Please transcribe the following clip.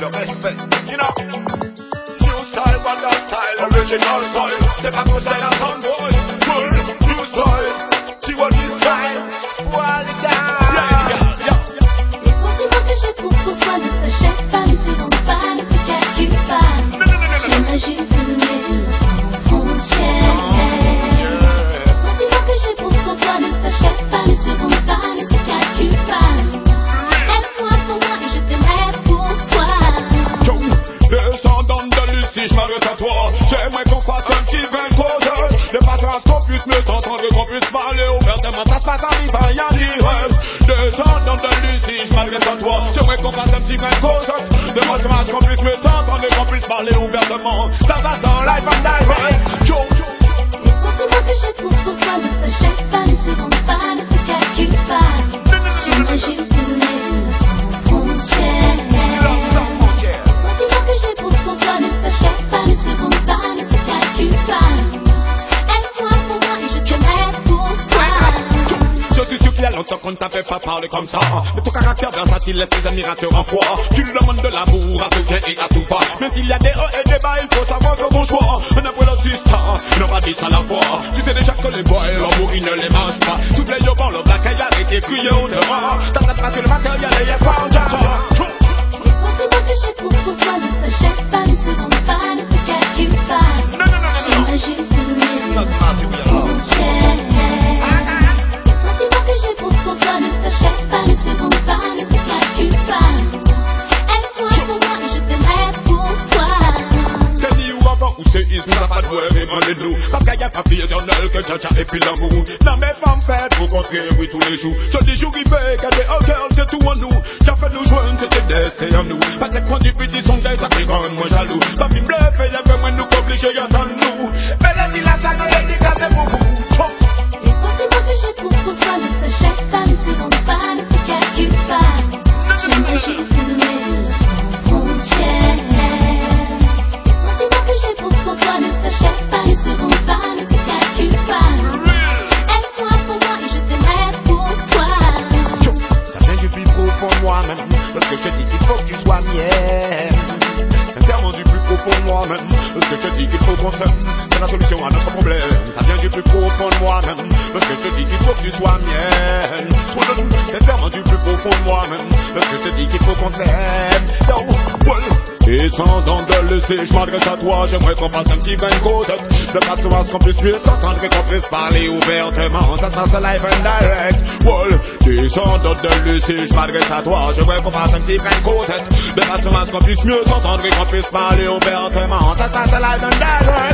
le respect, you know. New style, wonder style, original style. C'est pas mon style à son boy. Cool, new style, see what is style. Voilà les gars, Les sentiments que j'ai pour toi ne s'achètent pas, ne se vendent pas, ne se calculent pas. J'aimerais juste donner de la sans frontières. Les sentiments que j'ai pour toi ne s'achètent pas, ne se vendent pas, ne se calculent pas. Aime-moi pour moi et je t'aimerai pour toi. Descendant de Lucie, je m'adresse à toi. J'aimerais qu'on fasse un petit bain de causeur. De façon à ce qu'on puisse me s'entendre, qu'on puisse parler ouvertement. Ça se passe en vivant, rien dire. Descendant de Lucie, je m'adresse à toi. J'aimerais qu'on fasse un petit bain de causeur. De façon à ce qu'on puisse me s'entendre, qu'on puisse parler ouvertement. Ça passe en live and direct. Les sentiments que j'ai pour toi ne s'achètent pas, ne se vendent pas, ne se calculent pas. J'aimerais juste donner de la sans frontières. Les sentiments que j'ai pour toi ne s'achètent pas, ne se vendent pas, ne se calculent pas. Aime-moi pour moi et je t'aimerai pour toi. Je suis sûr qu'il y a longtemps qu'on ne t'avait pas parlé comme ça. Mais ton caractère versatile laisse tes admirateurs en froid. Tu lui demandes de l'amour à tout bien et à tout va. Même s'il y a des hauts et des bas, il faut savoir que bon choix. Un amour assistant, ne pas dire à la fois. Tu sais déjà que les boys, l'amour il ne les mange pas. Toutes les yeux le black et arrêtez crier au dehors. T'as pas que le matériel est fort. Les sentiments que j'ai pour toi ne s'achètent pas, ne se vendent pas, ne se calculent pas. J'aimerais juste donner de la frontière. Les sentiments que j'ai pour toi ne s'achètent pas, ne se vendent pas, ne se calculent pas. Aime-moi pour moi et je t'aimerai pour toi. Tell me où avant où c'est is, nous a pas de word, demandez-nous. Parce qu'il y a pas plus éternel que Jaja et puis l'amour. Non mais femmes faites, vous construire, oui, tous les jours. Je dis jour, il fait, regardez, oh girl, c'est tout en nous. J'ai fait nous joindre, c'était destin en nous. Pas de prendre du petit son d'air, ça fait rendre moi jaloux. Pas me bluffer, y'a fait moins nous qu'obligé, attendre nous. Mais là, dit la salle, elle dit qu'elle fait beaucoup. Les sentiments que j'ai pour toi ne s'achètent pas, ne se vendent pas, ne se calculent pas. J'aimerais juste donner de la sans frontières. Les sentiments que j'ai pour toi ne s'achètent pas, ne se vendent pas, ne se calculent pas. Aime-moi pour moi et je t'aimerai pour toi. Ça vient du plus profond de moi-même. Parce que je te dis qu'il faut que tu sois mienne. Sincèrement du plus profond de moi-même. Parce que je te dis qu'il faut qu'on s'aime. C'est la solution à notre problème. Ça vient du plus profond de moi-même. Parce que je te dis qu'il faut que tu sois mienne. Sincèrement du plus profond de moi-même. Parce que je te dis qu'il faut qu'on s'aime. Descendant de l'essai, je m'adresse à toi. J'aimerais qu'on fasse un petit bain de causette. De façon à ce qu'on puisse mieux s'entendre et qu'on puisse parler ouvertement. Ça se passe live and direct. Descendant de l'essai, je m'adresse à toi. J'aimerais qu'on fasse un petit bain de causette. De façon à ce qu'on puisse mieux s'entendre et qu'on puisse parler ouvertement. Ça se passe live and direct.